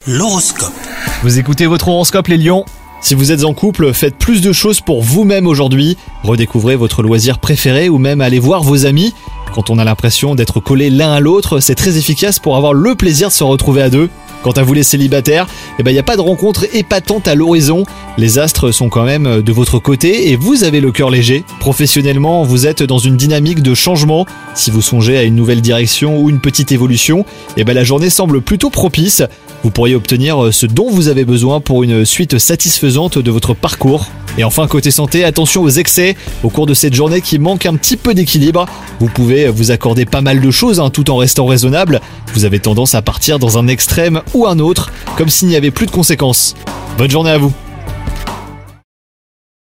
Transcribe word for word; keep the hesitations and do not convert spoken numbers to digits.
L'horoscope. Vous écoutez votre horoscope les lions ? Si vous êtes en couple, faites plus de choses pour vous-même aujourd'hui. Redécouvrez votre loisir préféré ou même allez voir vos amis. Quand on a l'impression d'être collés l'un à l'autre, c'est très efficace pour avoir le plaisir de se retrouver à deux. Quant à vous les célibataires, eh ben, y a pas de rencontre épatante à l'horizon. Les astres sont quand même de votre côté et vous avez le cœur léger. Professionnellement, vous êtes dans une dynamique de changement. Si vous songez à une nouvelle direction ou une petite évolution, eh ben, la journée semble plutôt propice. Vous pourriez obtenir ce dont vous avez besoin pour une suite satisfaisante de votre parcours. Et enfin, côté santé, attention aux excès. Au cours de cette journée qui manque un petit peu d'équilibre, vous pouvez vous accorder pas mal de choses hein, tout en restant raisonnable. Vous avez tendance à partir dans un extrême ou un autre, comme s'il n'y avait plus de conséquences. Bonne journée à vous.